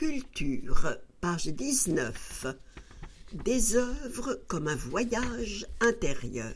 Culture, page 19. Des œuvres comme un voyage intérieur.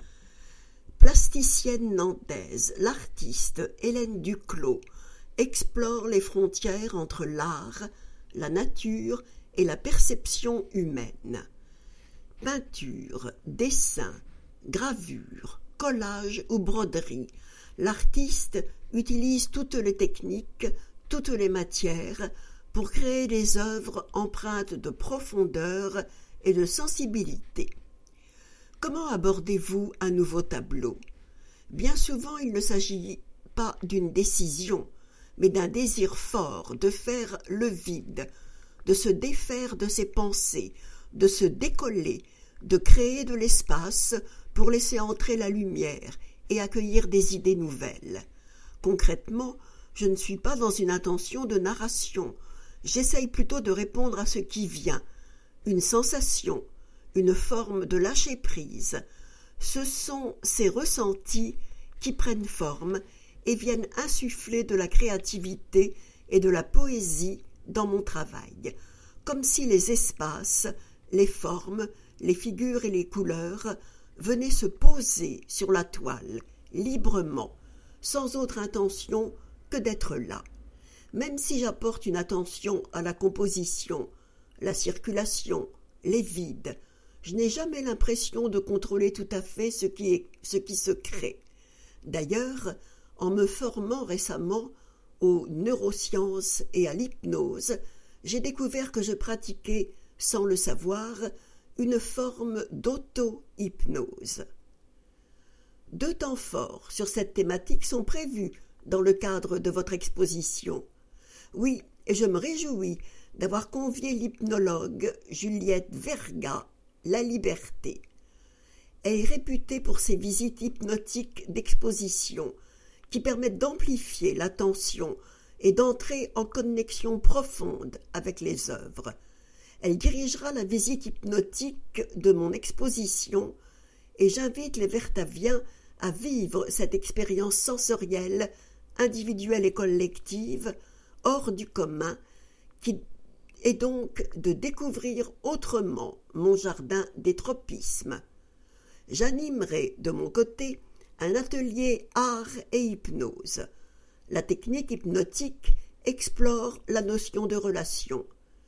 Plasticienne nantaise, l'artiste Hélène Duclos explore les frontières entre l'art, la nature et la perception humaine. Peinture, dessin, gravure, collage ou broderie, l'artiste utilise toutes les techniques, toutes les matières pour créer des œuvres empreintes de profondeur et de sensibilité. Comment abordez-vous un nouveau tableau ? Bien souvent, il ne s'agit pas d'une décision, mais d'un désir fort de faire le vide, de se défaire de ses pensées, de se décoller, de créer de l'espace pour laisser entrer la lumière et accueillir des idées nouvelles. Concrètement, je ne suis pas dans une intention de narration. J'essaye plutôt de répondre à ce qui vient, une sensation, une forme de lâcher-prise. Ce sont ces ressentis qui prennent forme et viennent insuffler de la créativité et de la poésie dans mon travail, comme si les espaces, les formes, les figures et les couleurs venaient se poser sur la toile, librement, sans autre intention que d'être là. Même si j'apporte une attention à la composition, la circulation, les vides, je n'ai jamais l'impression de contrôler tout à fait ce qui se crée. D'ailleurs, en me formant récemment aux neurosciences et à l'hypnose, j'ai découvert que je pratiquais, sans le savoir, une forme d'auto-hypnose. 2 temps forts sur cette thématique sont prévus dans le cadre de votre exposition. Oui, et je me réjouis d'avoir convié l'hypnologue Juliette Verga, La Liberté. Elle est réputée pour ses visites hypnotiques d'exposition qui permettent d'amplifier l'attention et d'entrer en connexion profonde avec les œuvres. Elle dirigera la visite hypnotique de mon exposition et j'invite les Vertaviens à vivre cette expérience sensorielle, individuelle et collective, hors du commun, qui est donc de découvrir autrement mon jardin des tropismes. J'animerai de mon côté un atelier art et hypnose. La technique hypnotique explore la notion de relation.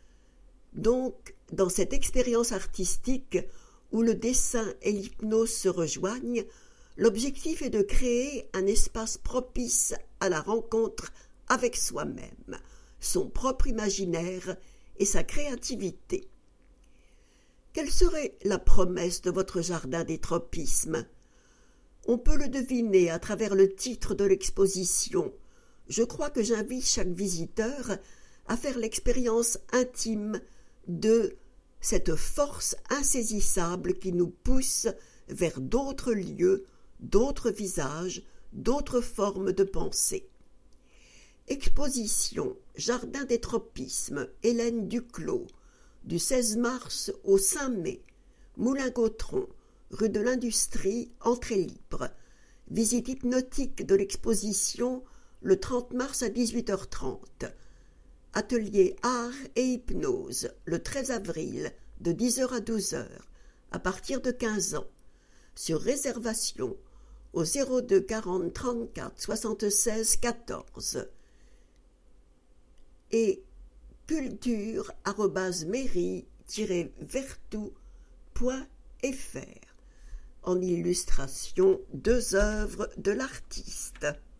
Donc, dans cette expérience artistique où le dessin et l'hypnose se rejoignent, l'objectif est de créer un espace propice à la rencontre avec soi-même, son propre imaginaire et sa créativité. Quelle serait la promesse de votre jardin des tropismes ? On peut le deviner à travers le titre de l'exposition. Je crois que j'invite chaque visiteur à faire l'expérience intime de cette force insaisissable qui nous pousse vers d'autres lieux, d'autres visages, d'autres formes de pensée. Exposition Jardin des tropismes, Hélène Duclos, du 16 mars au 5 mai, Moulin-Gautron, rue de l'Industrie, entrée libre. Visite hypnotique de l'exposition le 30 mars à 18h30. Atelier art et hypnose le 13 avril de 10h à 12h, à partir de 15 ans. Sur réservation au 02 40 34 76 14 et culture@mairie-vertou.fr. En illustration, 2 œuvres de l'artiste.